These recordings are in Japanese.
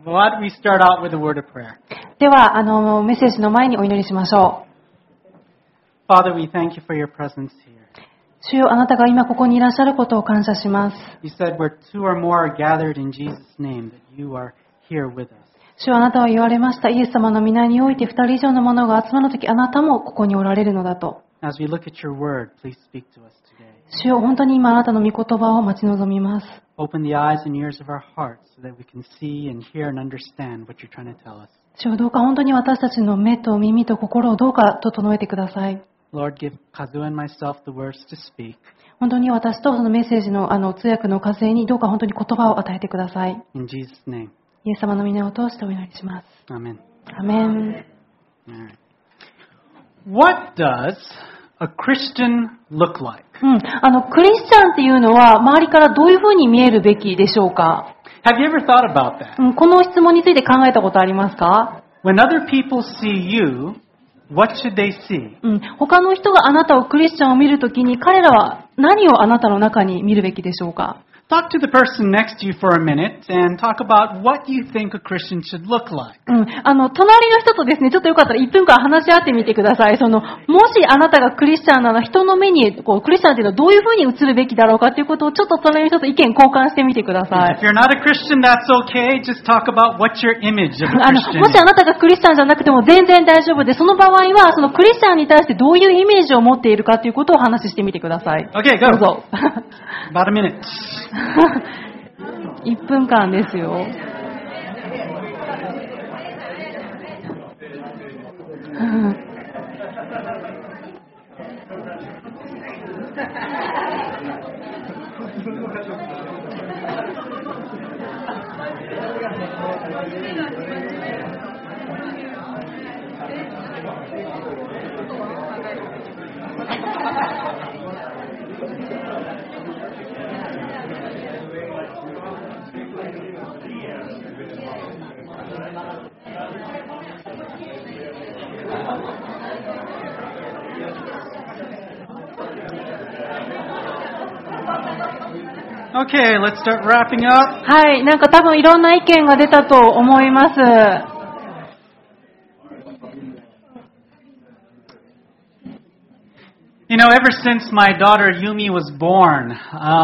Why don't we start out with a word of prayer? では、メッセージの前にお祈りしましょ Father, we thank you for your presence here. う。主よ、あなたが今ここにいらっしゃることを感謝します。 You said where two or more are gathered in Jesus' name, that you are here with us. 主よ、あなたは言われました。イエス様の御名において二人以上の者が集まるとき、あなたもここにおられるのだと。 As we look at your word, please speak to us today. 主よ、本当に今あなたの御言葉を待ち望みます。 Open the eyes and ears of our hearts so that we can see and hear and understand what you're trying to tell us. 主よ、どうか本当に私たちの目と耳と心をどうか整えてください。 Lord, give Kazu and myself the words to speak. 本当に私とそのメッセージの通訳の風にどうか本当に言葉を与えてください。 In Jesus' name, イエス様の皆を通してお祈りします。 amen. アメン。 All right. What does a Christian look like? クリスチャンっていうのは周りからどういうふうに見えるべきでしょうか？ Have you ever thought about that? この質問について考えたことありますか？ When other people see you, what should they see? 他の人があなたをクリスチャンを見るときに彼らは何をあなたの中に見るべきでしょうか？ Talk to the person next to you for a minute and talk about what you think a Christian should look like. 隣の人とですね、ちょっとよかったら1分間話し合ってみてください。もしあなたがクリスチャンなら人の目にクリスチャンっていうのはどういうふうに映るべきだろうかっていうことをちょっと隣の人と意見交換してみてくださ If い。 you're not a Christian, that's okay. Just talk about what your image of a も Christian しあ is. なたがクリスチャンじゃなくても全然大丈夫で、その場合はそのクリスチャンに対してどういうイメージを持っているかということをお話ししてみてください。 Okay, どう go. ぞ。 About a minute. 1分間ですよ。 Okay, let's start wrapping up. はい、なんか多分いろんな意見が出たと思います。 You know, ever since my daughter Yumi was born,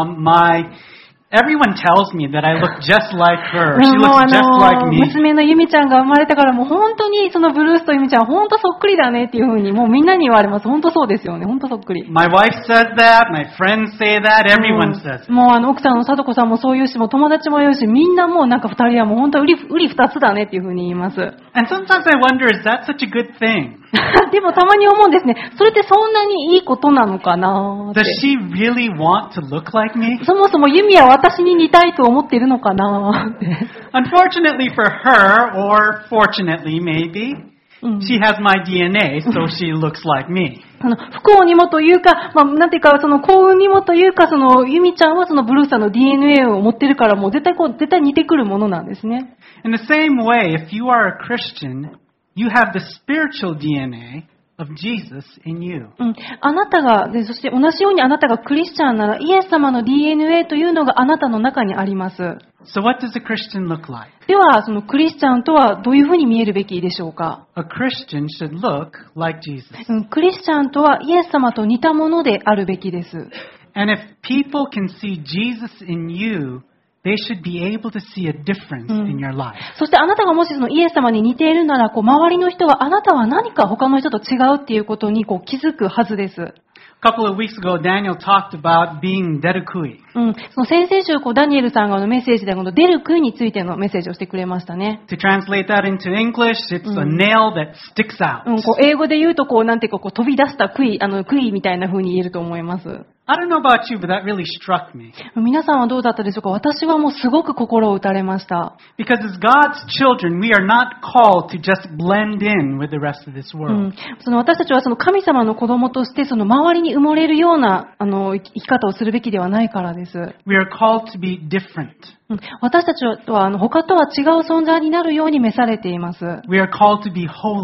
everyone tells me that I look just like her. She もう looks just like me. 娘のユミちゃんが生まれたからもう本当にそのブルースとユミちゃん本当そっくりだねっていう風にもうみんなに言われます。本当そうですよね。本当そっくり。 My wife says that, my friends say that, everyone says it. もう奥さんのさとこさんもそう言うし、もう友達も言うし、みんなもうなんか二人はもう本当うり二つだねっていう風に言います。 And sometimes I wonder, is that such a good thing? でもたまに思うんですね。それってそんなにいいことなのかなーっ Does て。 she really want to look like me? そもそもユミは私に似たいと思っているのかなーって。 Unfortunately for her, or fortunately maybe, she has my DNA, so she looks like me. 不幸にもというか、なんていうか、その幸運にもというか、そのユミちゃんはそのブルーさんの DNA を持ってるから、もう絶対似てくるものなんですね。 In the same way, if you are a Christian, you have the spiritual DNA of Jesus in you. あなたが、そして同じようにあなたがクリスチャンなら、イエス様の DNA というのがあなたの中にあります。 So what does a Christian look like? では、そのクリスチャンとはどういうふうに見えるべきでしょうか？ A Christian should look like Jesus. クリスチャンとはイエス様と似たものであるべきです。 And if people can see Jesus in you, they should be able to see a difference in your life. そしてあなたがもしそのイエス様に似ているなら、周りの人はあなたは何か他の人と違うっていうことに気づくはずです。 A couple of weeks ago, Daniel talked about being derukui. その先々週ダニエルさんがメッセージでこのデルクイについてのメッセージをしてくれましたね。 To translate that into English, it's a nail that sticks out. 英語で言うとなんていうか飛び出した杭みたいな風に言えると思います。 I don't know about you, but that really struck me. 皆さんはどうだったでしょうか？私はもうすごく心を打たれました。 Because as God's children, we are not called to just blend in with the rest of this world. 私たちはその神様の子供としてその周りに埋もれるような生き方をするべきではないからです。 We are called to be different. 私たちは他とは違う存在になるように召されています。 We are called to be holy.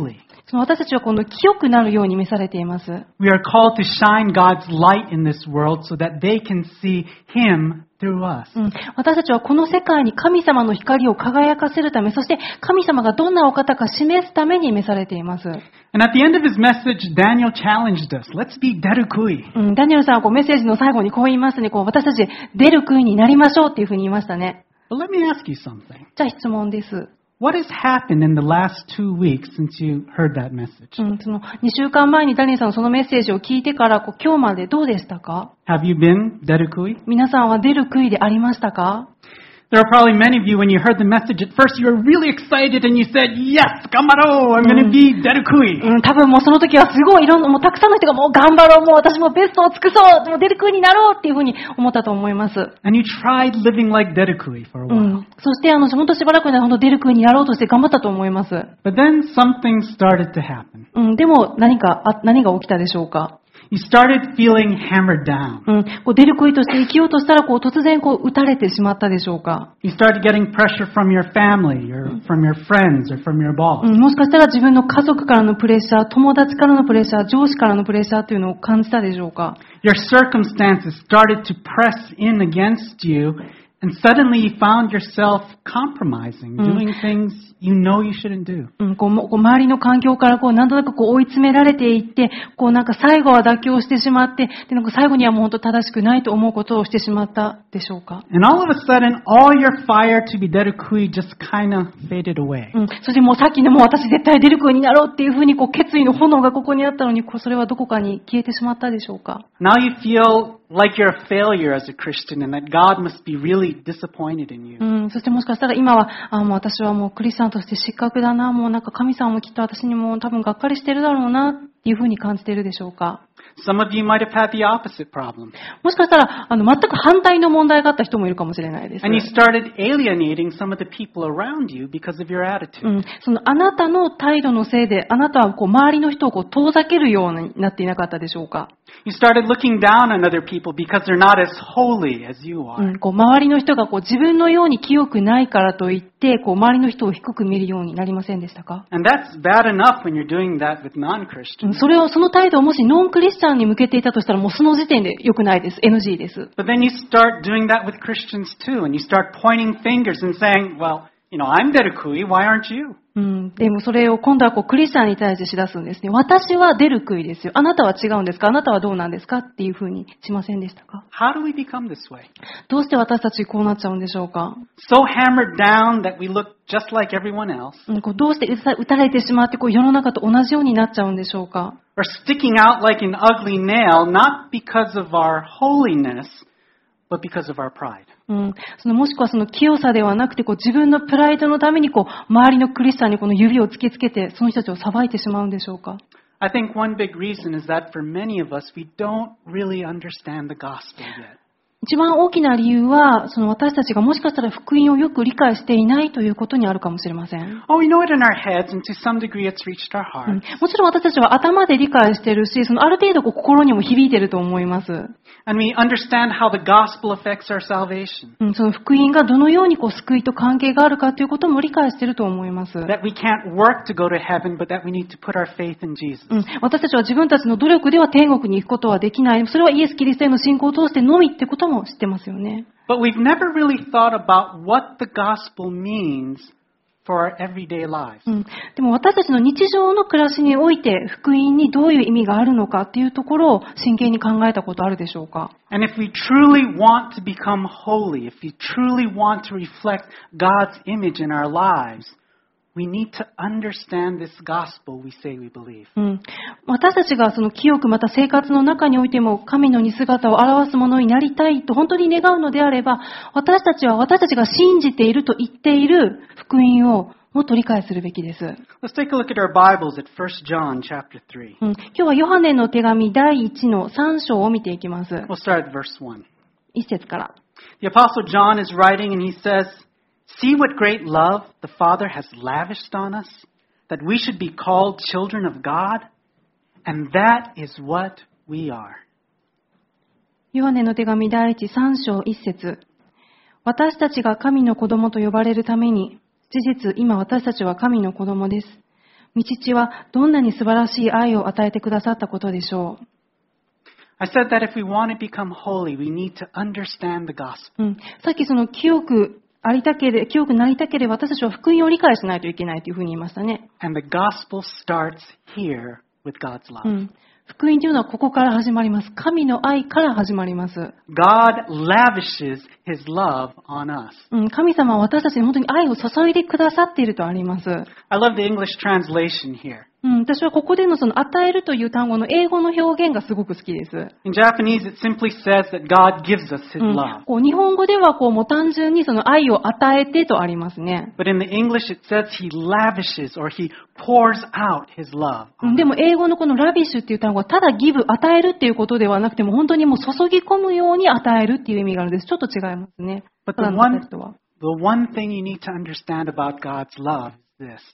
その私たちはこの清くなるように召されています。 We are called to shine God's light in this world so that they can see Him through us. 私たちはこの世界に神様の光を輝かせるため、そして神様がどんなお方か示すために召されています。 And at the end of his message, Daniel challenged us. Let's be derukui. ダニエルさんはこうメッセージの最後にこう言いますね。こう私たち出る杭になりましょうっていうふうに言いましたね。 But let me ask you something. じゃあ質問です。 What has happened in the last 2 weeks since you heard that message? その2週間前にダニエルさんのそのメッセージを聞いてから今日までどうでしたか？ Have you been derukui? 皆さんは出る杭でありましたか？ There are probably many of you, when you heard the message at first, you were really excited and you said, Yes, gambaro, I'm going to be derukui. 多分もうその時はすごいもうたくさんの人がもう頑張ろう、もう私もベストを尽くそう、もう出る杭になろうっていうふうに思ったと思います。 And you tried living like derukui for a while. そして本当しばらくね、出る杭になろうとして頑張ったと思います。 But then something started to happen. でも何が起きたでしょうか？ You started feeling hammered down. 出る杭として生きようとしたら突然撃たれてしまったでしょうか？ You started getting pressure from your family, or from your friends, or from your boss. もしかしたら自分の家族からのプレッシャー、友達からのプレッシャー、上司からのプレッシャーというのを感じたでしょうか？ Your circumstances started to press in against you, and suddenly you found yourself compromising, doing things you know you shouldn't do. 周りの環境からなんとなく追い詰められていって、なんか最後は妥協してしまって、でなんか最後にはもう本当正しくないと思うことをしてしまったでしょうか。 And all of a sudden, all your fire to be derukui just kind of faded away. そしてもうさっきのもう私絶対出る杭になろうっていうふうに決意の炎がここにあったのに、それはどこかに消えてしまったでしょうか。 Now you feel like you're a failure as a Christian and that God must be really disappointed in you. そしてもしかしたら今は、もう私はもうクリスチャンとして失格だな、もうなんか神様もきっと私にも多分がっかりしてるだろうなっていうふうに感じているでしょうか。 Some of you might have had the opposite problem. もしかしたら全く反対の問題があった人もいるかもしれないです。 And you started alienating some of the people around you because of your attitude. そのあなたの態度のせいで、あなたは周りの人を遠ざけるようになっていなかったでしょうか。 You started looking down on other people because they're not as holy as you are. 周りの人が自分のように清くないからといって、周りの人を低く見るようになりませんでしたか？ And that's bad enough when you're doing that with non-Christians. その態度をもしノンクリスチャンに向けていたとしたら、もうその時点で良くないです。NG です。 But then you start doing that with Christians too, and you start pointing fingers and saying, well, I'm derukui, why aren't you? でもそれを今度はクリスチャンに対してしだすんですね。私は出る杭ですよ。あなたは違うんですか？あなたはどうなんですか？っていうふうにしませんでしたか？ How do we become this way? どうして私たちこうなっちゃうんでしょうか？ So hammered down that we look just like everyone else. どうして打たれてしまって世の中と同じようになっちゃうんでしょうか？ Or sticking out like an ugly nail, not because of our holiness, but because of our pride. もしくは清さではなくて自分のプライドのために周りのクリスチャンにこの指を突きつけてその人たちを裁いてしまうんでしょうか？ I think one big reason is that for many of us, we don't really understand the gospel yet. 一番大きな理由は、私たちがもしかしたら福音をよく理解していないということにあるかもしれません。 Oh, we know it in our heads, and to some degree it's reached our hearts. もちろん私たちは頭で理解しているし、ある程度心にも響いていると思います。 And we understand how the gospel affects our salvation. その福音がどのように救いと関係があるかということも理解していると思います。 That we can't work to go to heaven, but that we need to put our faith in Jesus. 私たちは自分たちの努力では天国に行くことはできない。それはイエス・キリストへの信仰を通してのみってことも知ってますよね。 But we've never really thought about what the gospel means for our everyday lives. でも私たちの日常の暮らしにおいて福音にどういう意味があるのかっていうところを真剣に考えたことあるでしょうか？ And if we truly want to become holy, if we truly want to reflect God's image in our lives, we need to understand this gospel we say we believe. 私たちが清くまた生活の中においても神の似姿を表すものになりたいと本当に願うのであれば、私たちが信じていると言っている福音をもっと理解するべきです。 Let's take a look at our Bibles at 1 John chapter 3. 今日はヨハネの手紙第1の3章を見ていきます。 We'll start at verse 1. 1節から。 The Apostle John is writing and he says,See what great love the Father has lavished on us, that we should be called children of God, and that is what we are. ヨハネの手紙第一3章1節。私たちが神の子供と呼ばれるために、事実今私たちは神の子供です。 御父はどんなに素晴らしい愛を与えてくださったことでしょう。 I said that if we want to become holy, we need to understand the gospel. さっきその清くなりたければ私たちは福音を理解しないといけないというふうに言いましたね。 And the gospel starts here with God's love. 福音というのはここから始まります。神の愛から始まります。 God lavishes His love on us. 神様は私たちに本当に愛を注いでくださっているとあります。 I love the English translation here. 私はここでのその与えるという単語の英語の表現がすごく好きです。 In Japanese, it simply says that God gives us His love. 日本語ではもう単純にその愛を与えてとありますね。 But in the English, it says He lavishes or He pours out His love. でも英語のこのラビッシュっていう単語はただギブ、与えるっていうことではなくても本当にもう注ぎ込むように与えるっていう意味があるんです。ちょっと違いますね。 But the one thing you need to understand about God's love is this.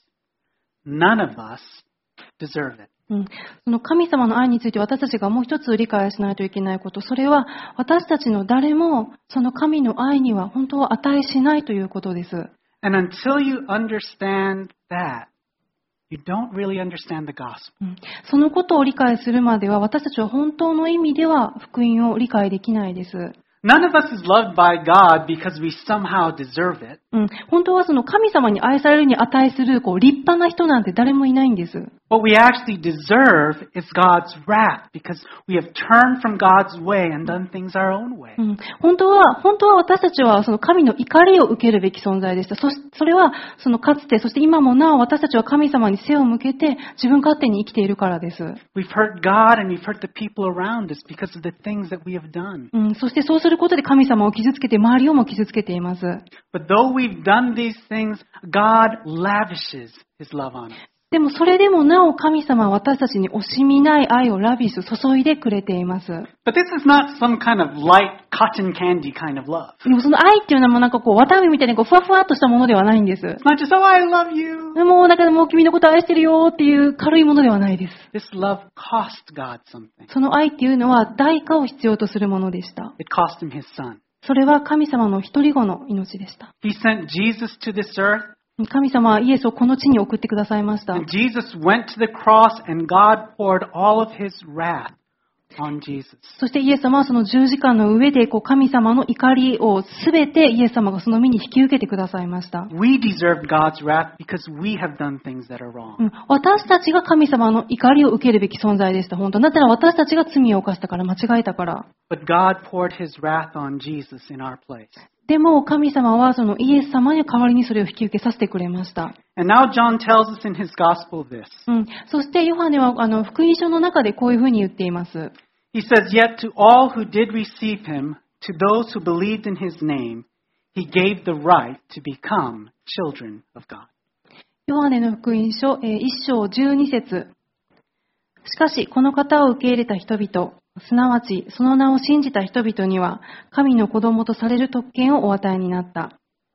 None of us deserve it. その神様の愛について私たちがもう一つ理解しないといけないこと、それは私たちの誰もその神の愛には本当は値しないということです。 And until you understand that, you don't really understand the gospel. そのことを理解するまでは私たちは本当の意味では福音を理解できないです。 None of us is loved by God because we somehow deserve it. 本当はその神様に愛されるに値する立派な人なんて誰もいないんです。 What we actually deserve is God's wrath because we have turned from God's way and done things our own way. 本当は私たちはその神の怒りを受けるべき存在でした。それはそのかつて、そして今もなお私たちは神様に背を向けて自分勝手に生きているからです。 We've hurt God and we've hurt the people around us because of the things that we have done. そしてそうすることで神様を傷つけて周りをも傷つけています。 But though we've done these things, God lavishes His love on us. でもそれでもなお神様は私たちに惜しみない愛をラビッシュ注いでくれています。 But this is not some kind of light cotton candy kind of love. でもその愛っていうのはなんか綿あめみたいにふわふわっとしたものではないんです。 It's not just, oh, I love you. でもだからもう君のこと愛してるよっていう軽いものではないです。 This love cost God something. その愛っていうのは代価を必要とするものでした。 It cost Him His son. それは神様の一人子の命でした。 He sent Jesus to this earth. 神様はイエスをこの地に送ってくださいました。 And Jesus went to the cross and God poured all of His wrath on Jesus. そしてイエス様はその十字架の上で神様の怒りをすべてイエス様がその身に引き受けてくださいました。 We deserve God's wrath because we have done things that are wrong. 私たちが神様の怒りを受けるべき存在でした。本当。だったら私たちが罪を犯したから間違えたから。 But God poured His wrath on Jesus in our place. でも神様はそのイエス様に代わりにそれを引き受けさせてくれました。 And now John tells us in his gospel this. そしてヨハネは福音書の中でこういうふうに言っています。 He says, Yet to all who did receive Him, to those who believed in His name, He gave the right to become children of God. ヨハネの福音書1章12節。しかしこの方を受け入れた人々、すなわちその名を信じた人々には神の子供とされる特権をお与えになった。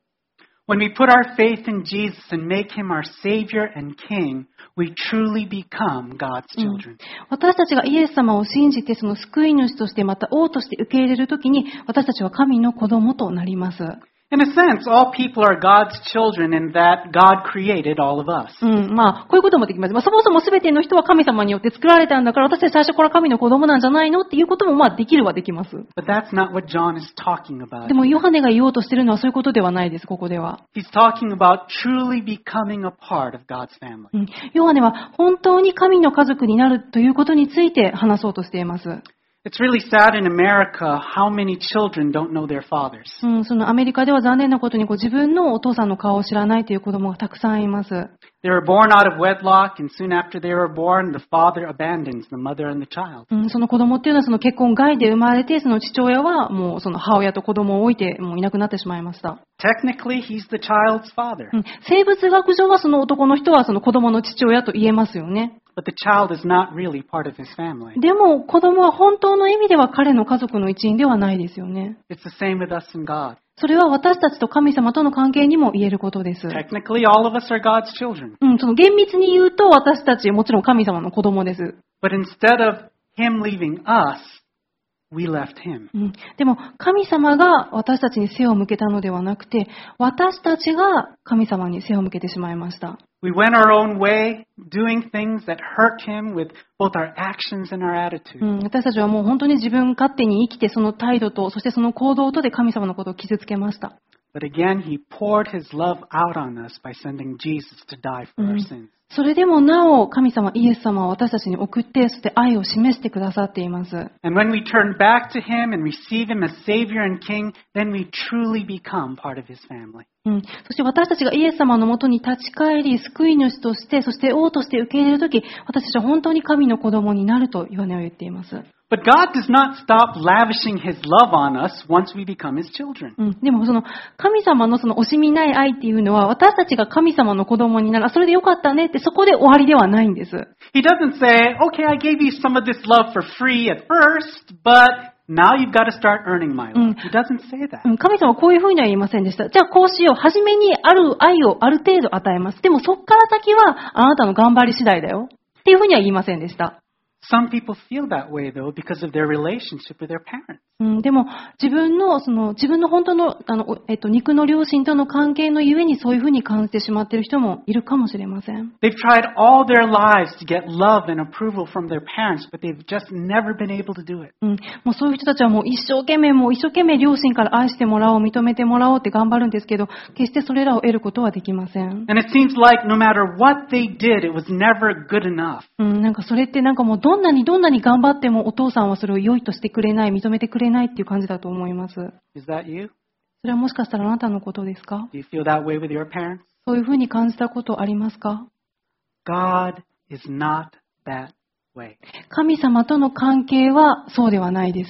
When we put our faith in Jesus and make Him our Savior and King, we truly become God's children. 私たちがイエス様を信じてその救い主としてまた王として受け入れるときに私たちは神の子供となります。 In a sense, all people are God's children in that God created all of us. こういうこともできます。そもそも全ての人は神様によって作られたんだから、私たち最初から神の子供なんじゃないのっていうこともできるはできます。 But that's not what John is talking about. でもヨハネが言おうとしているのはそういうことではないです、ここでは。 He's talking about truly becoming a part of God's family. ヨハネは本当に神の家族になるということについて話そうとしています。 It's really sad in America how many children don't know their fathers. そのアメリカでは残念なことに自分のお父さんの顔を知らないという子供がたくさんいます。 They were born out of wedlock, and soon after they were born, the father abandons the mother and the child. その子供っていうのはその結婚外で生まれて、その父親はもうその母親と子供を置いてもういなくなってしまいました。 Technically, he's the child's father. 生物学上はその男の人はその子供の父親と言えますよね。 But the child is not really part of his family. でも子供は本当の意味では彼の家族の一員ではないですよね。 It's the same with us and God. それは私たちと神様との関係にも言えることです。 Technically, all of us are God's children. その厳密に言うと私たちもちろん神様の子供です。 But instead of him leaving us, we left him. でも神様が私たちに背を向けたのではなくて、私たちが神様に背を向けてしまいました。 We went our own way, doing things that hurt him with both our actions and our attitude. 私たちはもう本当に自分勝手に生きて、その態度と、そしてその行動とで神様のことを傷つけました。 But again, he poured his love out on us by sending Jesus to die for our sins. それでもなお神様イエス様は私たちに送って、そして愛を示してくださっています。 And when we turn back to him and receive him as Savior and King, then we truly become part of his family. そして私たちがイエス様のもとに立ち返り、救い主として、そして王として受け入れるとき、私たちは本当に神の子供になるとヨハネは言っています。 But God does not stop lavishing his love on us once we become his children. でもその神様のその惜しみない愛っていうのは、私たちが神様の子供になる、それでよかったねって、そこで終わりではないんです。 He doesn't say, okay, I gave you some of this love for free at first, but now you've got to start earning my love. He doesn't say that. 神様はこういうふうには言いませんでした。じゃあこうしよう。はじめにある愛をある程度与えます。でもそっから先はあなたの頑張り次第だよ。っていうふうには言いませんでした。 Some people feel that way, though, because of their relationship with their parents. でも自分の本当の肉の両親との関係のゆえにそういうふうに感じてしまっている人もいるかもしれません。 They've tried all their lives to get love and approval from their parents, but they've just never been able to do it. もうそういう人たちはもう一生懸命両親から愛してもらおう、認めてもらおうって頑張るんですけど、決してそれらを得ることはできません。 And it seems like no matter what they did, it was never good enough. なんかそれってなんかもうどんなに頑張ってもお父さんはそれを良いとしてくれない、認めてくれないっていう感じだと思います。 Is that you? それはもしかしたらあなたのことですか？ Do you feel that way with your parents? そういうふうに感じたことありますか？ God is not that way. 神様との関係はそうではないです。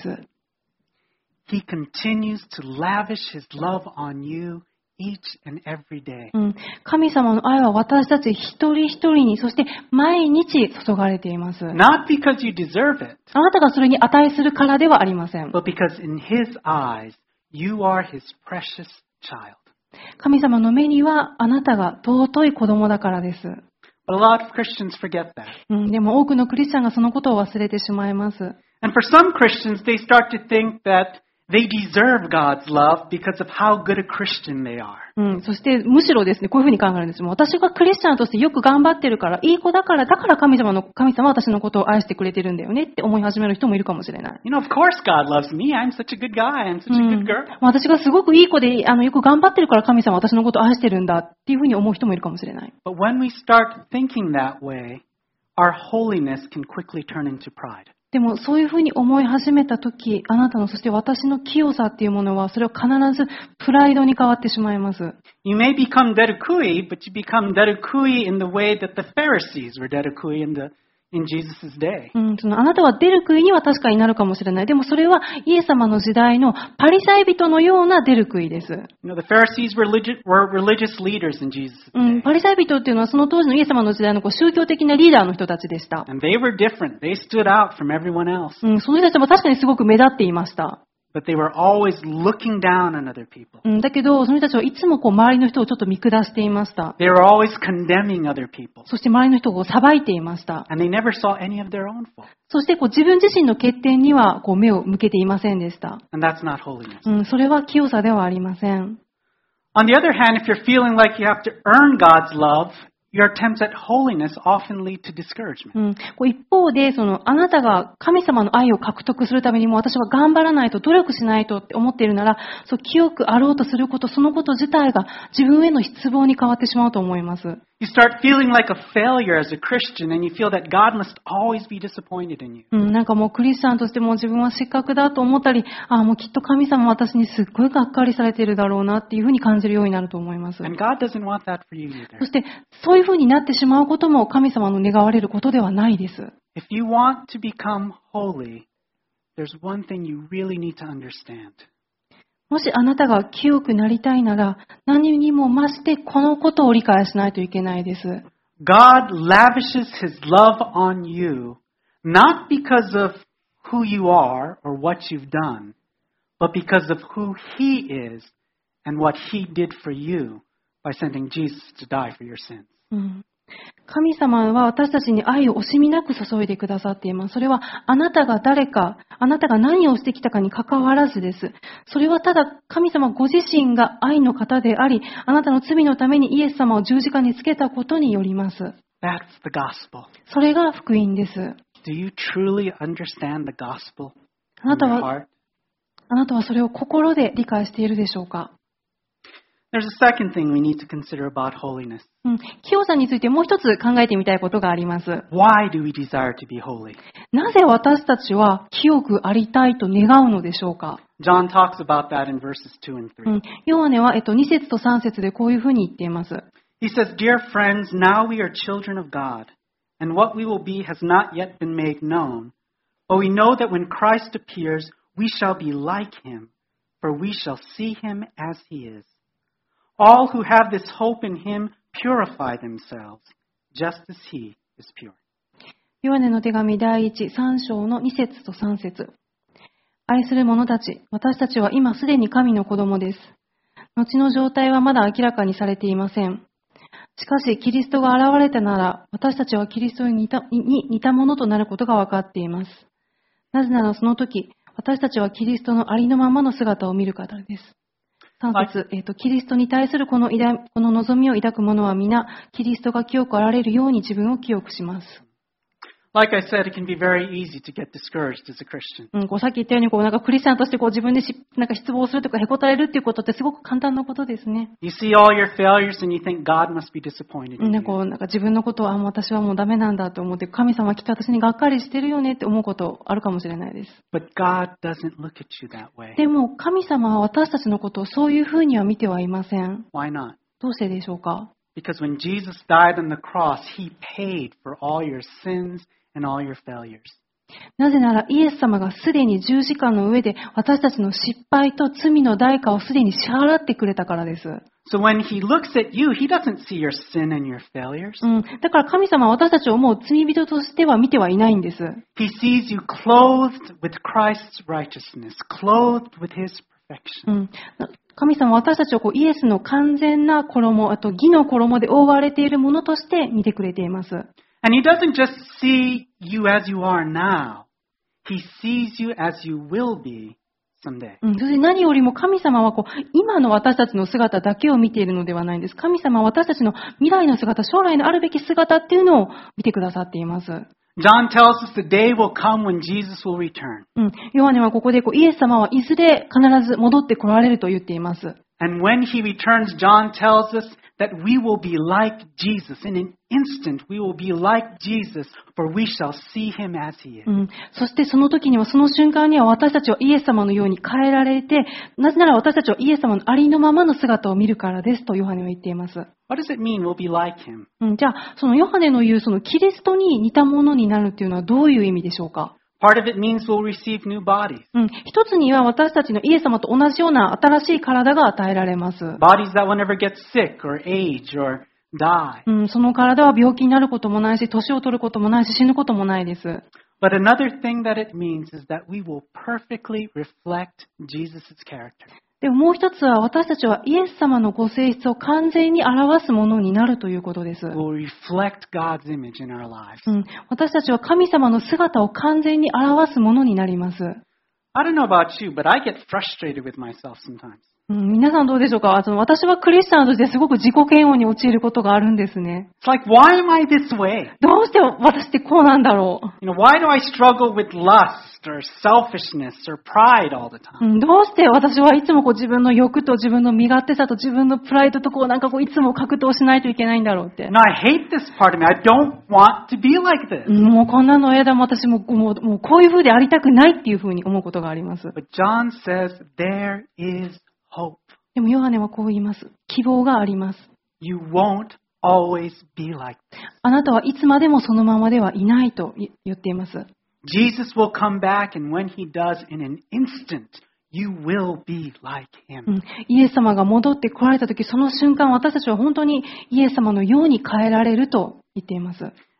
He continues to lavish his love on you each and every day. 神様の愛は私たち一人一人に、そして毎日注がれています。 Not because you deserve it, あなたがそれに値するからではありません。 but because in his eyes, you are his precious child. 神様の目にはあなたが尊い子供だからです。 But a lot of Christians forget that. でも多くのクリスチャンがそのことを忘れてしまいます。 And for some Christians, they start to think that they deserve God's love because of how good a Christian they are. そしてむしろですね、こういうふうに考えるんです。私がクリスチャンとしてよく頑張ってるから、いい子だから神様は私のことを愛してくれてるんだよねって思い始める人もいるかもしれない。 You know, of course God loves me. I'm such a good guy. I'm such a good girl. 私がすごくいい子で、よく頑張ってるから神様は私のことを愛してるんだっていうふうに思う人もいるかもしれない。 But when we start thinking that way, our holiness can quickly turn into pride. でもそういうふうに思い始めたとき、あなたのそして私の清さっていうものは、それは必ずプライドに変わってしまいます。 You may become derukui, but you become derukui in the way that the Pharisees were derukui in Jesus' day. あなたは出る杭には確かになるかもしれない。でもそれはイエス様の時代のパリサイ人のような出る杭です。 You know, the Pharisees were religious leaders in Jesus' day. パリサイ人っていうのはその当時のイエス様の時代の宗教的なリーダーの人たちでした。 And they were different. They stood out from everyone else. その人たちも確かにすごく目立っていました。 But they were always looking down on other people. だけど、その人たちはいつも周りの人をちょっと見下していました。 They were always condemning other people. そして周りの人を裁いていました。 And they never saw any of their own fault. そして自分自身の欠点には目を向けていませんでした。 And that's not holiness. それは清さではありません。 On the other hand, if you're feeling like you have to earn God's love, your attempts at holiness often lead to discouragement. 一方で、あなたが神様の愛を獲得するためにも私は頑張らないと、努力しないとって思っているなら、清くあろうとすること、そのこと自体が自分への失望に変わってしまうと思います。 You start feeling like a failure as a Christian and you feel that God must always be disappointed in you. なんかもうクリスチャンとしても自分は失格だと思ったり、もうきっと神様は私にすっごいがっかりされているだろうなっていうふうに感じるようになると思います。 And God doesn't want that for you either. そしてそういうふうになってしまうことも神様の願われることではないです。 If you want to become holy, there's one thing you really need to understand. もしあなたが清くなりたいなら、何にも増してこのことを理解しないといけないです。 God lavishes His love on you, not because of who you are or what you've done, but because of who He is and what He did for you by sending Jesus to die for your sins. 神様は私たちに愛を惜しみなく注いでくださっています。それはあなたが誰か、あなたが何をしてきたかに関わらずです。それはただ神様ご自身が愛の方であり、あなたの罪のためにイエス様を十字架につけたことによります。 That's the gospel. それが福音です。 Do you truly understand the gospel あな in た your は heart? それを心で理解しているでしょうか？ There's a second thing we need to consider about holiness. 清さについてもう一つ考えてみたいことがあります。 Why do we desire to be holy? なぜ私たちは清くありたいと願うのでしょうか？ John talks about that in verses 2 and 3. ヨハネは、2節と3節でこういうふうに言っています。 He says, Dear friends, now we are children of God, and what we will be has not yet been made known. But we know that when Christ appears, we shall be like him, for we shall see him as he is. All who have this hope in him purify themselves, just as he is pure. ヨハネの手紙第1、3章の2節と3節。愛する者たち、私たちは今すでに神の子供です。後の状態はまだ明らかにされていません。しかし、キリストが現れたなら、私たちはキリストに似たものとなることが分かっています。なぜならその時、私たちはキリストのありのままの姿を見るからです。3節、キリストに対するこの望みを抱く者は皆、キリストが清くあられるように自分を清くします。 Like I said, it can be very easy to get discouraged as a Christian. さっき言ったように、クリスチャンとして自分で失望するとか、へこたれるっていうことってすごく簡単なことですね。 You see all your failures and you think God must be disappointed in you. 自分のことは、私はもうダメなんだと思って、神様はきっと私にがっかりしてるよねって思うことあるかもしれないです。 But God doesn't look at you that way. でも、神様は私たちのことをそういうふうには見てはいません。 Why not? どうしてでしょうか？ Because when Jesus died on the cross, he paid for all your sins and all your failures. なぜならイエス様がすでに十字架の上で私たちの失敗と罪の代価をすでに支払ってくれたからです。 So when he looks at you, he doesn't see your sin and your failures. だから神様は私たちをもう罪人としては見てはいないんです。 He sees you clothed with Christ's righteousness, clothed with his perfection. 神様は私たちをイエスの完全な衣、あと義の衣で覆われているものとして見てくれています。 And he doesn't just see you as you are now. He sees you as you will be someday. そして何よりも神様は今の私たちの姿だけを見ているのではないんです。神様は私たちの未来の姿、将来のあるべき姿っていうのを見てくださっています。 John tells us the day will come when Jesus will return. ヨハネはここでイエス様はいずれ必ず戻って来られると言っています。 And when he returns, John tells us that we will be like Jesus. In an instant, we will be like Jesus, for we shall see him as he is. そしてその時には、その瞬間には私たちはイエス様のように変えられて、なぜなら私たちはイエス様のありのままの姿を見るからですとヨハネは言っています。 What does it mean we'll be like him? じゃあ、そのヨハネの言うそのキリストに似たものになるっていうのはどういう意味でしょうか？ Part of it means we'll receive new bodies. 一つには私たちのイエス様と同じような新しい体が与えられます。 Bodies that will never get sick or age or die. その体は病気になることもないし、年を取ることもないし、死ぬこともないです。 But another thing that it means is that we will perfectly reflect Jesus' character. でももう一つは私たちはイエス様のご性質を完全に表すものになるということです。 We'll reflect God's image in our lives. 私たちは神様の姿を完全に表すものになります。 I don't know about you, but I get frustrated with myself sometimes. 皆さんどうでしょうか？私はクリスチャンとしてすごく自己嫌悪に陥ることがあるんですね。 It's like, why am I this way? どうして私ってこうなんだろう？ Why do I struggle with lust or selfishness or pride all the time? どうして私はいつも自分の欲と自分の身勝手さと自分のプライドといつも格闘しないといけないんだろうって。 No, I hate this part of me. I don't want to be like this. もうこんなの嫌だ、私もうこういう風でありたくないっていう風に思うことがあります。 But John says there is hope. でもヨハネはこう言います。希望があります。 You won't always be like this. あなたはいつまでもそのままではいないと言っています。 Jesus will come back, and when he does, in an instant, you will be like him. イエス様が戻って来られたとき、その瞬間私たちは本当にイエス様のように変えられると言っています。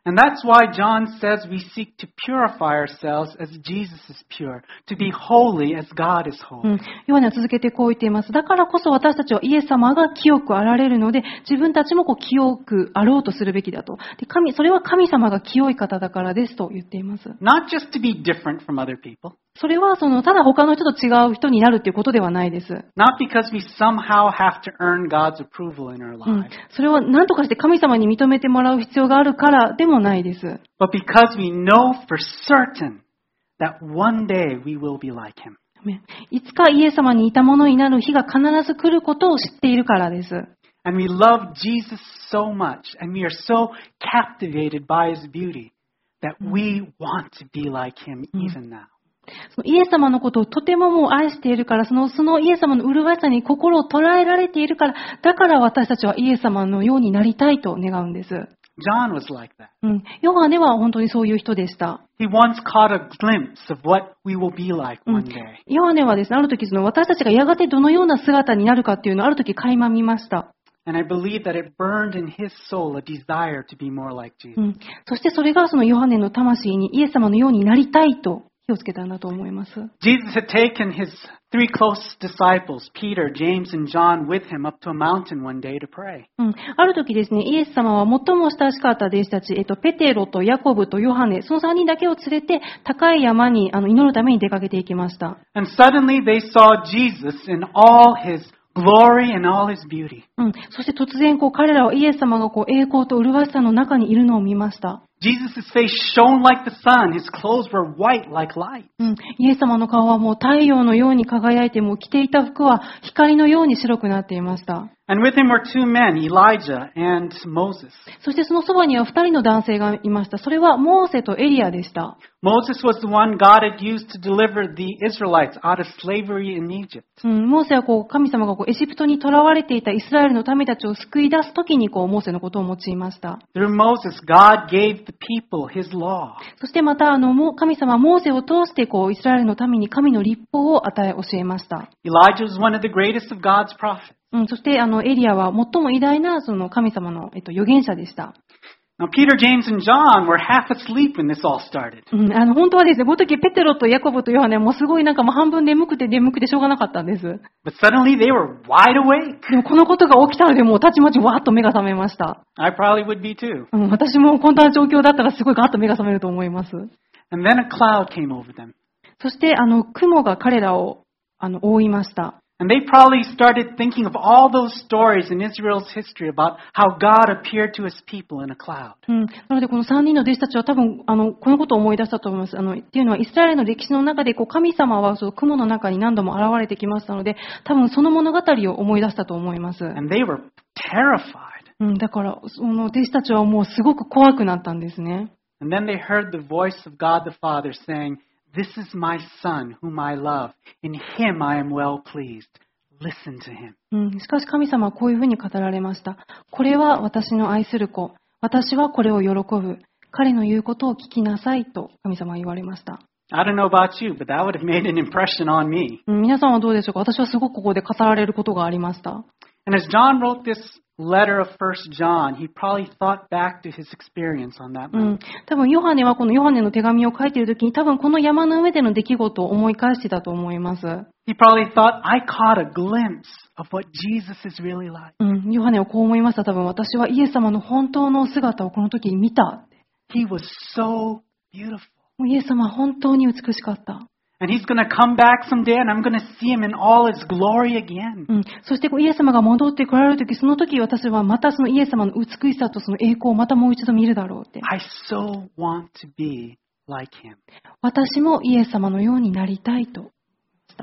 And that's why John says we seek to purify ourselves as Jesus is pure, to be holy as God is う holy. ん、ヨハネは続けてこう言っています。だからこそ私たちはイエス様が清くあられるので、自分たちも清くあろうとするべきだと。で、それは神様が清い方だからですと言っています。 Not just to be different from other people, それはただ他の人と違う人になるということではないです。 not because we somehow have to earn God's approval in our うん、 lives, それは何とかして神様に認めてもらう必要があるからでもないです。 but because we know for certain that one day we will be like Him. いつかイエス様にいたものになる日が必ず来ることを知っているからです。 And we love Jesus so much, and we are so captivated by His beauty that we want to be like Him even now. そのイエス様のことをとてももう愛しているから、そのイエス様の麗しさに心を捉えられているから、だから私たちはイエス様のようになりたいと願うんです。 John was like that. うん、ヨハネは本当にそういう人でした。 He once caught a glimpse of what we will be like one day. ヨハネはですね、ある時私たちがやがてどのような姿になるかっていうのをある時垣間見ました。 And I believe that it burned in his soul a desire to be more like Jesus. そしてそれがそのヨハネの魂にイエス様のようになりたいと火をつけたんだと思います。 Jesus had taken his three close disciples, Peter, James, and John, with him up to a mountain one day to pray. ある時ですね、イエス様は最も親しかった弟子たち、ペテロとヤコブとヨハネ、その3人だけを連れて高い山に祈るために出かけていきました。 And suddenly they saw Jesus in all his glory and all his beauty. そして突然彼らはイエス様が栄光と麗しさの中にいるのを見ました。 Jesus' face shone like the sun. His clothes were white like light. イエス様の顔はもう太陽のように輝いて、もう着ていた服は光のように白くなっていました。 And with him were two men, Elijah and Moses. そしてそのそばには2人の男性がいました。それはモーセとエリアでした。 Moses was the one God had used to deliver the Israelites out of slavery in Egypt. モーセは神様がエジプトに囚われていたイスラエルの民たちを救い出すときにモーセのことを用いました。 Through Moses, God gave the people his law. そしてまた神様はモーセを通してイスラエルの民に神の律法を与え教えました。 Elijah was one of the greatest of God's prophets. そしてエリアは最も偉大なその神様の預言者でした。 Now, Peter, James, and John were half asleep when this all started. 本当はですね、この時ペテロとヤコブとヨハネはもうすごいもう半分眠くてしょうがなかったんです。 But suddenly they were wide awake. でもこのことが起きたのでもうたちまちわーっと目が覚めました。 I probably would be too. 私もこんな状況だったらすごいガーッと目が覚めると思います。 And then a cloud came over them. そして雲が彼らを覆いました。 And they probably started thinking of all those stories in Israel's history about how God appeared to his people in a cloud. なのでこの3人の弟子たちは多分このことを思い出したと思います。っていうのはイスラエルの歴史の中で神様はその雲の中に何度も現れてきましたので、多分その物語を思い出したと思います。 And they were terrified. だからその弟子たちはもうすごく怖くなったんですね。 And then they heard the voice of God the Father saying,This is my son whom I love. In him I am well pleased. Listen to him. しかし神様はこういうふうに語られました。これは私の愛する子。私はこれを喜ぶ。彼の言うことを聞きなさいと神様は言われました。 I don't know about you, but that would have made an impression on me. 皆さんはどうでしょうか？私はすごくここで語られることがありました。 And as John wrote this letter of 1 John, he probably thought back to his experience on that mountain. 多分ヨハネはこのヨハネの手紙を書いているときに多分この山の上での出来事を思い返してたと思います。 He probably thought, I caught a glimpse of what Jesus is really like. ヨハネはこう思いました。多分私はイエス様の本当の姿をこの時に見た。 He was so beautiful. イエス様は本当に美しかった。 And he's going to come back someday and I'm going to see him in all his glory again. そしてイエス様が戻って来られるとき、その時私はまたそのイエス様の美しさとその栄光をまたもう一度見るだろうって。 I so want to be like him. 私もイエス様のようになりたいとした。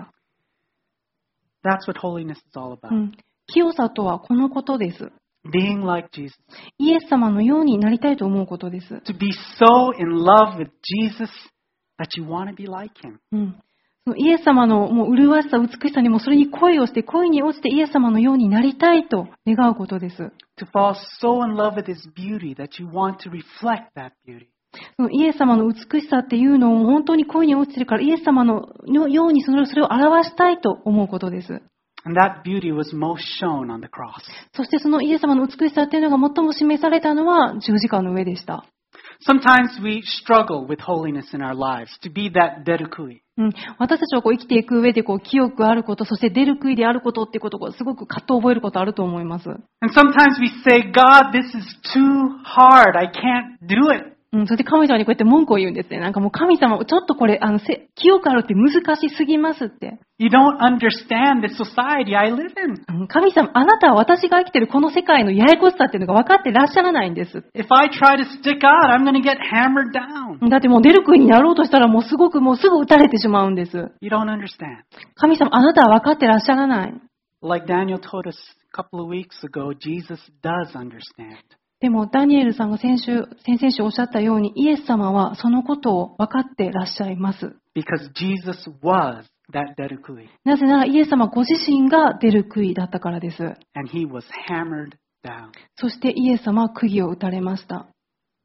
That's what holiness is all about. 清さとはこのことです。 Being like Jesus. イエス様のようになりたいと思うことです。 To be so in love with Jesus.That you want to be like him. そのイエス様のもう麗しさ、美しさにもそれに恋をして、恋に落ちてイエス様のようになりたいと願うことです。 To fall so in love with his beauty that you want to reflect that beauty. そのイエス様の美しさっていうのを本当に恋に落ちてるから、イエス様のようにそれを表したいと思うことです。 And that beauty was most shown on the cross. そしてそのイエス様の美しさっていうのが最も示されたのは十字架の上でした。 Sometimes we struggle with holiness in our lives, to be that derukui. 私たちは生きていく上で清くあること、そして出る杭であることっていうことをすごく葛藤を覚えることあると思います。 And sometimes we say, God, this is too hard. I can't do it. それで神様にこうやって文句を言うんですね。なんかもう神様、ちょっとこれ、清くあるって難しすぎますって。 You don't understand the society I live in. 神様、あなたは私が生きているこの世界のややこしさっていうのが分かってらっしゃらないんです。 If I try to stick out, I'm going to get hammered down. だってもう出る杭になろうとしたらもうすぐ撃たれてしまうんです。 You don't understand. 神様、あなたは分かってらっしゃらない。 Like Daniel told us a couple of weeks ago, Jesus does understand. でも、ダニエルさんが先々週おっしゃったように、イエス様はそのことを分かってらっしゃいます。 Because Jesus was that derukui. なぜなら、イエス様ご自身が出る杭だったからです。 And he was hammered down. そしてイエス様は釘を打たれました。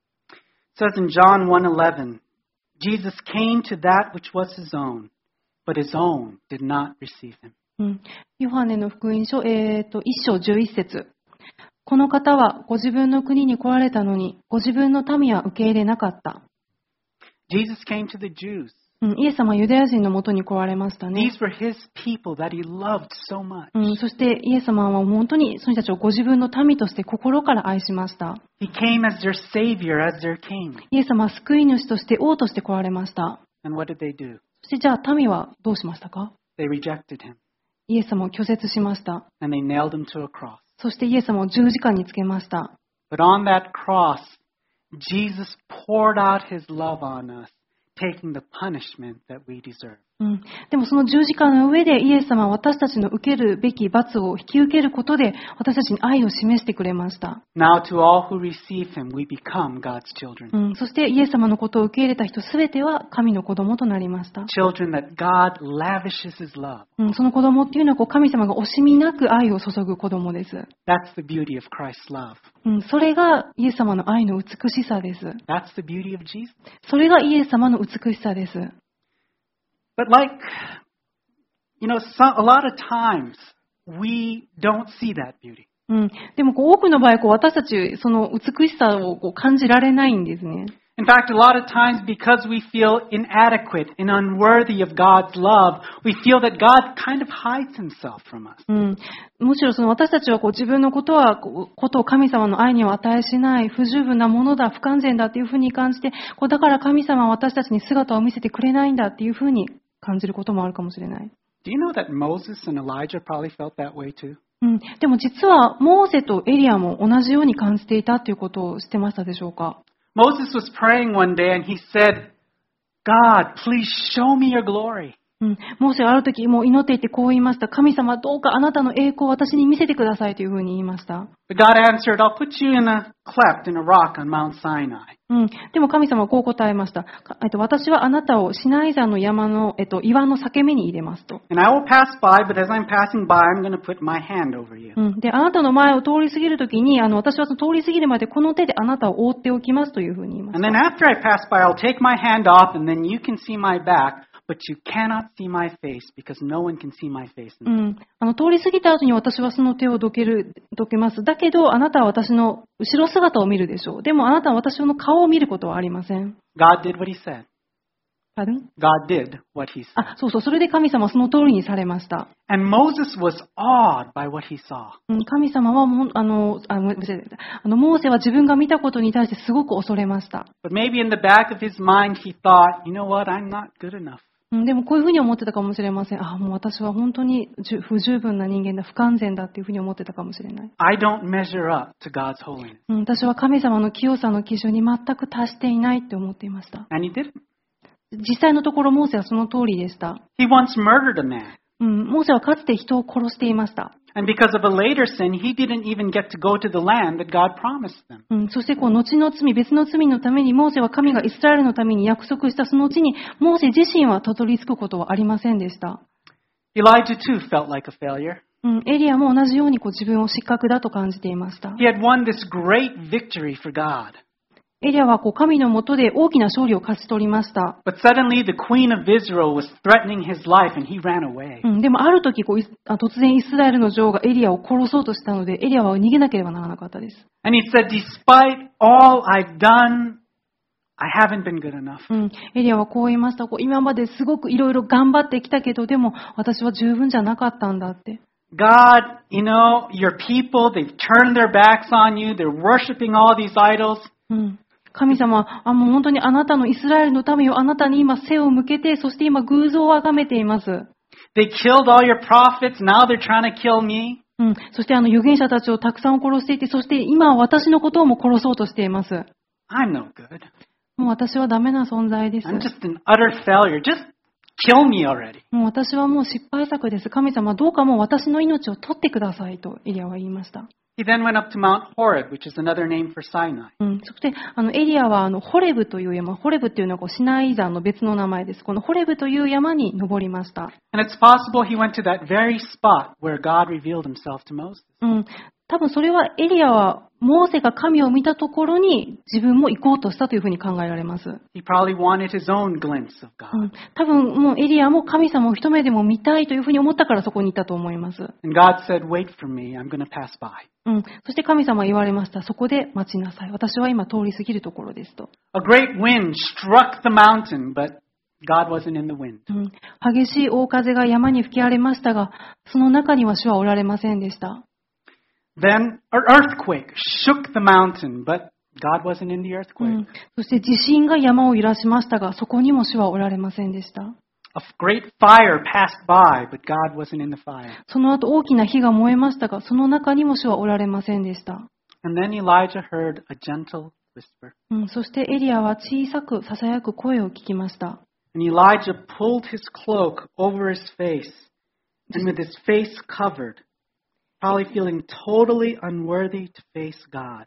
It says in John 1:11, Jesus came to that which was his own, but his own did not receive him. ヨハネの福音書、1章11節。この方はご自分の国に来られたのに、ご自分の民は受け入れなかった。 Jesus came to the Jews. イエス様はユダヤ人のもとに来られましたね。 These were his people that he loved so much. そしてイエス様は本当にその人たちをご自分の民として心から愛しました。 He came as their savior, as their king. イエス様は救い主として王として来られました。 And what did they do? そしてじゃあ民はどうしましたか？ They rejected him. イエス様を拒絶しました。 And they nailed him to a cross. そしてイエス様を十字架につけました。 But on that cross, Jesus poured out his love on us, taking the punishment that we deserve. でもその十字架の上でイエス様は私たちの受けるべき罰を引き受けることで私たちに愛を示してくれました。 Now to all who receive him, we become God's children. そしてイエス様のことを受け入れた人すべては神の子供となりました。 Children that God lavishes his love. その子供っていうのは神様が惜しみなく愛を注ぐ子供です。 That's the beauty of Christ's love. それがイエス様の愛の美しさです。 That's the beauty of Jesus. それがイエス様の美しさです。 But like, a lot of times we don't see that beauty. でも多くの場合私たちその美しさを感じられないんですね。 In fact, a lot of times because we feel inadequate and unworthy of God's love, we feel that God kind of hides himself from us. むしろその私たちは自分のことを神様の愛には値しない不十分なものだ、不完全だっていうふうに感じて、だから神様は私たちに姿を見せてくれないんだっていうふうに感じることもあるかもしれない。 Do you know that Moses and Elijah probably felt that way too? でも実はモーセとエリアも同じように感じていたということを知ってましたでしょうか？ Moses was praying one day and he said, God, please show me your glory. モーセはある時もう祈っていてこう言いました。神様どうかあなたの栄光を私に見せてくださいというふうに言いました。 But God answered, I'll put you in a cleft in a rock on Mount Sinai. でも神様はこう答えました。私はあなたをシナイ山の山の、岩の裂け目に入れますと。 And I will pass by, but as I'm passing by, I'm going to put my hand over you. で、あなたの前を通り過ぎるときに、私はその通り過ぎるまでこの手であなたを覆っておきますというふうに言いまし And た。 then after I pass by, I'll take my hand off, and then you can see my back, but you cannot see my face because no one can see my face. 通り過ぎた後に私はその手をどけます。だけど、あなたは私の後ろ姿を見るでしょう。でもあなたは私の顔を見ることはありません。 God did what he said. Pardon? God did what he said. そう。それで神様はその通りにされました。 And Moses was awed by what he saw. 神様はモーセは自分が見たことに対してすごく恐れました。 But maybe in the back of his mind he thought, you know what, I'm not good enough. でもこういうふうに思ってたかもしれません。もう私は本当に不十分な人間だ、不完全だっていうふうに思ってたかもしれない。 I don't measure up to God's holiness. 私は神様の清さの基準に全く達していないって思っていました。 And he didn't. 実際のところモーセはその通りでした。 He once murdered a man. モーセはかつて人を殺していました。 And because of a later sin, he didn't even get to go to the land that God promised them. そして後の罪、別の罪のためにモーセは神がイスラエルのために約束したその地にモーセ自身はたどり着くことはありませんでした。 Elijah too felt like a failure. エリアも同じように自分を失格だと感じていました。 He had won this great victory for God. エリアは神の下で大きな勝利を勝ち取りました。 But suddenly the queen of Israel was threatening his life and he ran away. でもある時突然イスラエルの女王がエリアを殺そうとしたのでエリアは逃げなければならなかったです。 And he said, despite all I've done I haven't been good enough. エリアはこう言いました。今まですごくいろいろ頑張ってきたけど、でも私は十分じゃなかったんだって。 God, your people, they've turned their backs on you. They're worshiping all these idols. 神様、もう本当にあなたのイスラエルの民よ、あなたに今背を向けて、そして今偶像を崇めています。 They killed all your prophets. Now they're trying to kill me. そして預言者たちをたくさん殺していて、そして今は私のことをも殺そうとしています。 I'm no good. もう私はダメな存在です。 I'm just an utter failure. Just kill me already. もう私はもう失敗作です。神様、どうかもう私の命を取ってくださいとエリアは言いました。 He then went up to Mount Horeb, which is another name for Sinai. そしてエリアはホレブという山、ホレブっていうのはシナイ山の別の名前です。このホレブという山に登りました。 And it's possible he went to that very spot where God revealed himself to Moses. 多分それはエリアはモーセが神を見たところに自分も行こうとしたというふうに考えられます。 He probably wanted his own glimpse of God. 多分もうエリアも神様を一目でも見たいというふうに思ったからそこに行ったと思います。 And God said, "Wait for me. I'm going to pass by." そして神様は言われました。そこで待ちなさい。私は今通り過ぎるところですと。 A great wind struck the mountain, but God wasn't in the wind. 激しい大風が山に吹き荒れましたが、その中には主はおられませんでした。 Then an earthquake shook the mountain, but God wasn't in the earthquake. そして地震が山を揺らしましたが、そこにも主はおられませんでした。 A great fire passed by, but God wasn't in the fire. その後大きな火が燃えましたが、その中にも主はおられませんでした。 And then Elijah heard a gentle whisper. そしてエリアは小さく囁く声を聞きました。 And Elijah pulled his cloak over his face, and with his face covered, probably feeling totally unworthy to face God,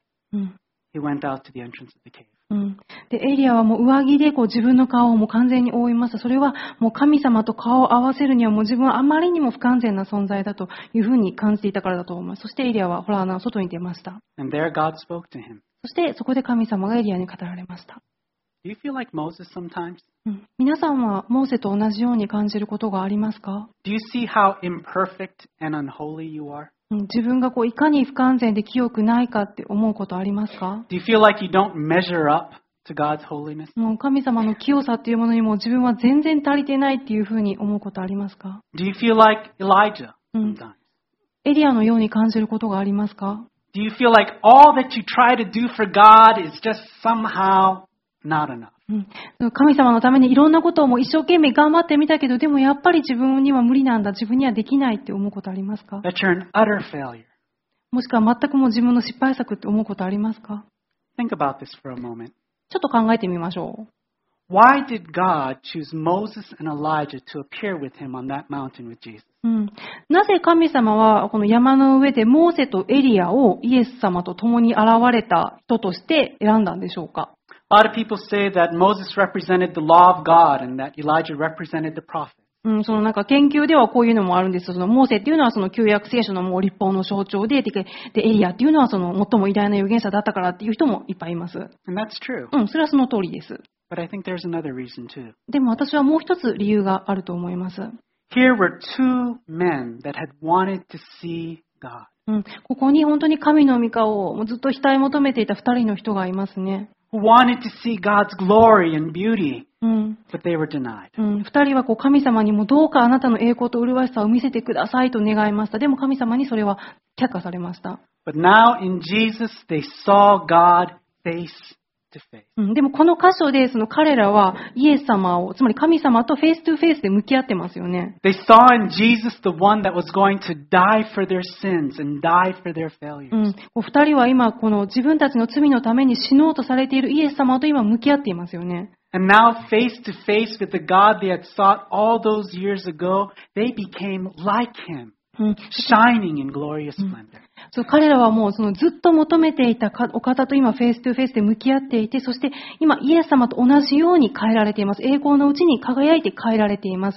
he went out to the entrance of the cave. でエリアはもう上着で自分の顔をもう完全に覆いました。それはもう神様と顔を合わせるにはもう自分はあまりにも不完全な存在だというふうに感じていたからだと思います。そしてエリアはほら外に出ました。 And there God spoke to him. そしてそこで神様がエリアに語られました。 Do you feel like Moses sometimes? 皆さんはモーセと同じように感じることがありますか？ Do you see how imperfect and unholy you are? 自分がいかに不完全で清くないかって思うことありますか？ Do you feel like you don't measure up to God's holiness? もう神様の清さっていうものにも自分は全然足りてないっていうふうに思うことありますか？ Do you feel like Elijah sometimes? エリアのように感じることがありますか？ Do you feel like all that you try to do for God is just somehow not enough? 神様のためにいろんなことをもう一生懸命頑張ってみたけど、でもやっぱり自分には無理なんだ、自分にはできないって思うことありますか？ That you're an utter failure. もしくは全くもう自分の失敗作って思うことありますか？ Think about this for a moment. ちょっと考えてみましょう。 Why did God choose Moses and Elijah to appear with him on that mountain with Jesus? なぜ神様はこの山の上でモーセとエリアをイエス様と共に現れた人として選んだんでしょうか？ A lot of people say that Moses represented the law of God and that Elijah represented the prophet. その研究ではこういうのもあるんです。そのモーセっていうのはその旧約聖書のもう律法の象徴で、エリアっていうのはその最も偉大な預言者だったからっていう人もいっぱいいます。 And that's true. それはその通りです。 But I think there's another reason too. でも私はもう一つ理由があると思います。 Here were two men that had wanted to see God. ここに本当に神の御顔をずっと額求めていた二人の人がいますね。 Who wanted to see God's glory and beauty, but they were denied. 二人は神様にもどうかあなたの栄光と麗しさを見せてくださいと願いました。でも神様にそれは却下されました。 But now in Jesus they saw God face to face. でもこの箇所でその彼らはイエス様を、つまり神様とフェイストゥフェイスで向き合ってますよね。 They saw in Jesus the one that was going to die for their sins and die for their failures. 二人は今この自分たちの罪のために死のうとされているイエス様と今向き合っていますよね。 And now face to face with the God they had sought all those years ago, they became like him, shining in glorious splendor. 彼らはもうそのずっと求めていたお方と今フェイストゥフェイスで向き合っていて、そして今イエス様と同じように変えられています。栄光のうちに輝いて変えられています。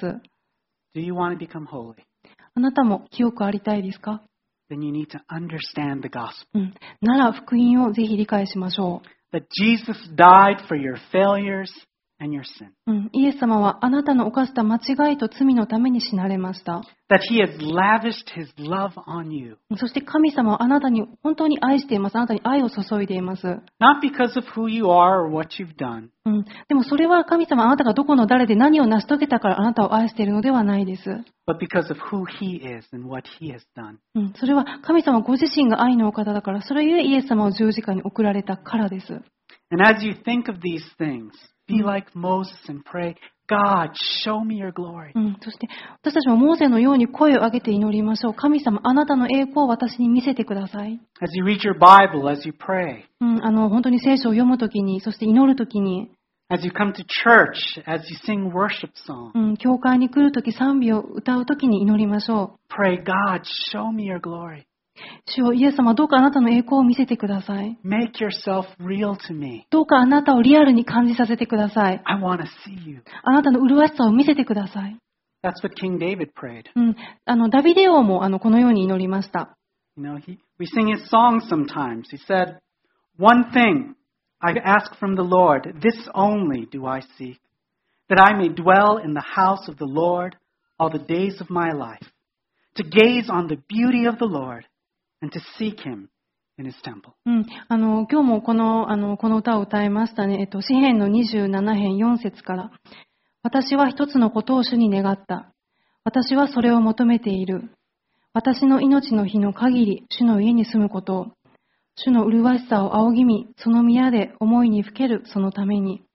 Do you want to become holy? あなたも清くありたいですか？ Then you need to understand the gospel. なら福音をぜひ理解しましょう。 That Jesus died for your failures and your sin. イエス様はあなたの犯した間違いと罪のために死なれました。 That he has lavished his love on you. そして神様はあなたに本当に愛しています。あなたに愛を注いでいます。 Not because of who you are or what you've done. でもそれは神様あなたがどこの誰で何を成し遂げたからあなたを愛しているのではないです。 But because of who he is and what he has done. それは神様ご自身が愛のお方だから、それゆえイエス様を十字架に送られたからです。 And as you think of these things, be like Moses and pray, God, show me your glory. そして私たちもモーセのように声を上げて祈りましょう。神様、あなたの栄光を私に見せてください。 As you read your Bible, as you pray. 本当に聖書を読むときに、そして祈るときに、 As you come to church, as you sing worship songs. 教会に来るとき、賛美を歌うときに祈りましょう。 Pray, God, show me your glory. 主よ、イエス様、どうかあなたの栄光を見せてください。 Make yourself real to me. どうかあなたをリアルに感じさせてください。 I want to see you. あなたの麗しさを見せてください。 That's what King David prayed. ダビデ王もこのように祈りました。 You know, we sing his songs sometimes. He said, One thing I ask from the Lord, this only do I seek, that I may dwell in the house of the Lord all the days of my life, to gaze on the beauty of the Lord,and to seek him in his temple. 今日もこの歌を歌いましたね。詩編の27編4節から。私は一つのことを主に願った。私はそれを求めている。私の命の日の限り、主の家に住むことを。主の麗しさを仰ぎ見、その宮で思いにふけるそのために。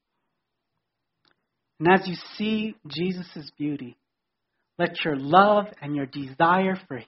And as you see Jesus' beauty, let your love and your desire for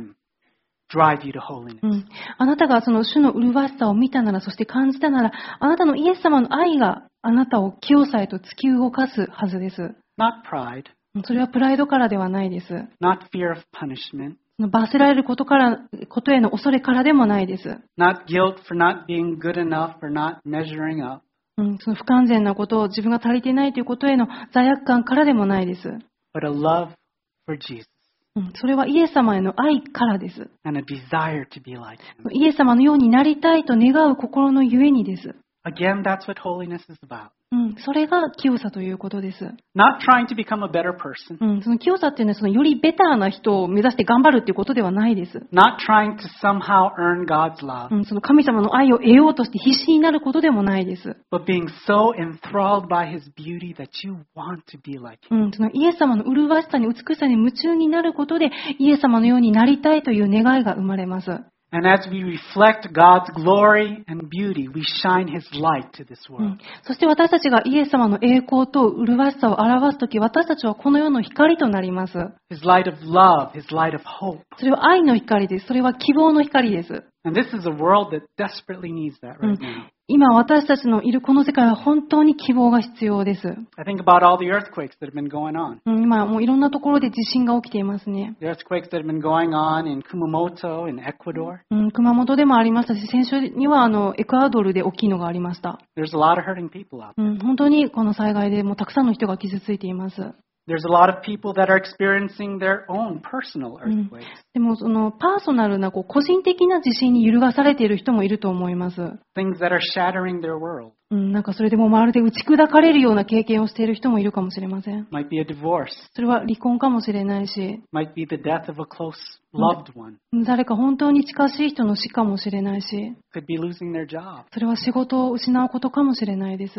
him,drive you to holiness. あなたがその主の麗しさを見たなら、そして感じたなら、あなたのイエス様の愛があなたを清さへと突き動かすはずです。 Not pride. それはプライドからではないです。 Not fear of punishment. 罰せられることへの恐れからでもないです。 Not guilt for not being good enough or not measuring up. その不完全なことを自分が足りていないということへの罪悪感からでもないです。 But a love for Jesus. それはイエス様への愛からです。 And a desire to be like him. イエス様のようになりたいと願う心のゆえにです。 Again, that's what holiness is about. それが清さということです。 Not trying to become a better person. その清さっていうのはよりベターな人を目指して頑張るっていうことではないです。 Not trying to somehow earn God's love. その神様の愛を得ようとして必死になることでもないです。 But being so enthralled by his beauty that you want to be like him. そのイエス様の麗しさに美しさに夢中になることでイエス様のようになりたいという願いが生まれます。 And as we reflect God's glory and beauty, we shine his light to this world. そして私たちがイエス様の栄光と麗しさを表すとき、私たちはこの世の光となります。 His light of love, his light of hope. それは愛の光です。それは希望の光です。 And this is a world that desperately needs that right now. 今私たちのいるこの世界は本当に希望が必要です。 I think about all the earthquakes that have been going on. 今もういろんなところで地震が起きていますね。 The earthquakes that have been going on in Kumamoto in Ecuador. 熊本でもありましたし、先週にはエクアドルで大きいのがありました。 There's a lot of hurting people out there. 本当にこの災害でもうたくさんの人が傷ついています。 There's a lot of people that are experiencing their own personal earthquakes. でもそのパーソナルな個人的な地震に揺るがされている人もいると思います。 Things that are shattering their world. なんかそれでもまるで打ち砕かれるような経験をしている人もいるかもしれません。 Might be a divorce. それは離婚かもしれないし、 Might be the death of a close loved one. 誰か本当に近しい人の死かもしれないし、 Could be losing their job. それは仕事を失うことかもしれないです。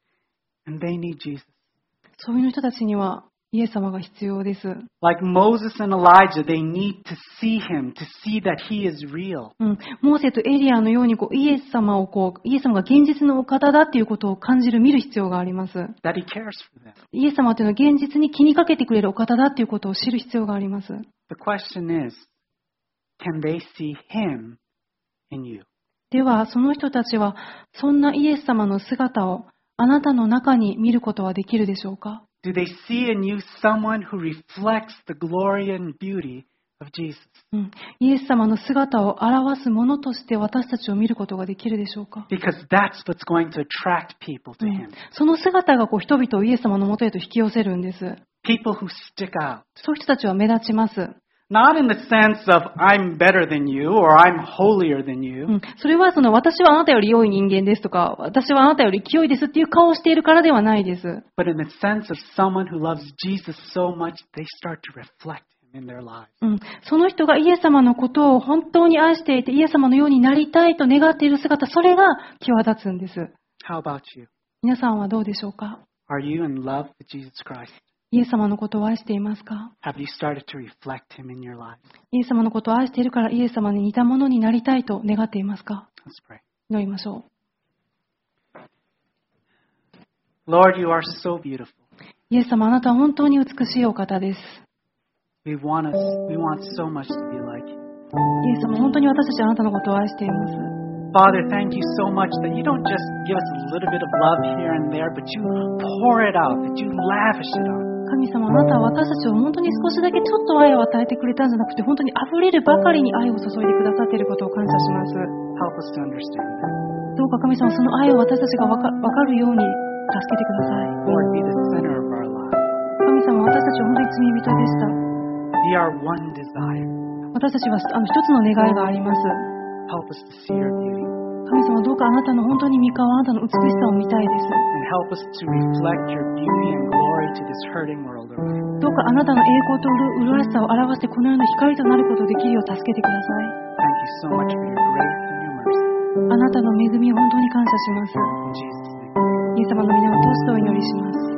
And they need Jesus. そういう人たちにはイエス様が必要です。 Like Moses and Elijah, they need to see him, to see that he is real. モーセとエリアのようにイエス様が現実のお方だっていうことを感じる、見る必要があります。 That he cares for them. イエス様というのは現実に気にかけてくれるお方だっていうことを知る必要があります。 The question is, can they see him in you? では、その人たちはそんなイエス様の姿をあなたの中に見ることはできるでしょうか？ Do they see in you someone who reflects the glory and beauty of Jesus? イエス様の姿を表すものとして私たちを見ることができるでしょうか？ Because that's what's going to attract people to him. その姿が人々をイエス様のもとへと引き寄せるんです。 People who stick out. そういう人たちは目立ちます。 Not in the sense of I'm better than you or I'm holier than you. それは私はあなたより良い人間ですとか、私はあなたより清いですっていう顔をしているからではないです。 But in the sense of someone who loves Jesus so much, they start to reflect him in their lives. その人がイエス様のことを本当に愛していて、イエス様のようになりたいと願っている姿、それが際立つんです。 How about you? 皆さんはどうでしょうか？ Are you in love with Jesus Christ? イエス様のことを愛していますか？ Have you started to reflect him in your lives? イエス様のことを愛しているからイエス様に似たものになりたいと願っていますか？ Let's pray. 祈りましょ Lord, you are so beautiful. う。イエス様、あなたは本当に美しいお方です。 We want so much to be like you. イエス様、本当に私たちはあなたのことを愛しています。 Father, thank you so much that you don't just give us a little bit of love here and there, but you pour it out, that you lavish it on. 神様、あなたは私たちを本当に少しだけちょっと愛を与えてくれたんじゃなくて、本当に溢れるばかりに愛を注いでくださっていることを感謝します。 Help us to understand that. どうか神様、その愛を私たちがわかるように助けてください。 Lord, be the center of our lives. 神様、私たちは本当に罪人でした。 Be our one desire. 私たちは一つの願いがあります。 Help us to see your beauty. 神様、どうかあなたの本当に御顔、あなたの美しさを見たいです。 And help us to reflect your beauty and glory to this hurting world over here. どうかあなたの栄光と麗しさを表してこの世の光となることができるよう助けてください。 Thank you so much for your grace and your mercy. あなたの恵みを本当に感謝します。 In Jesus' name. イエス様の皆を通してお祈りします。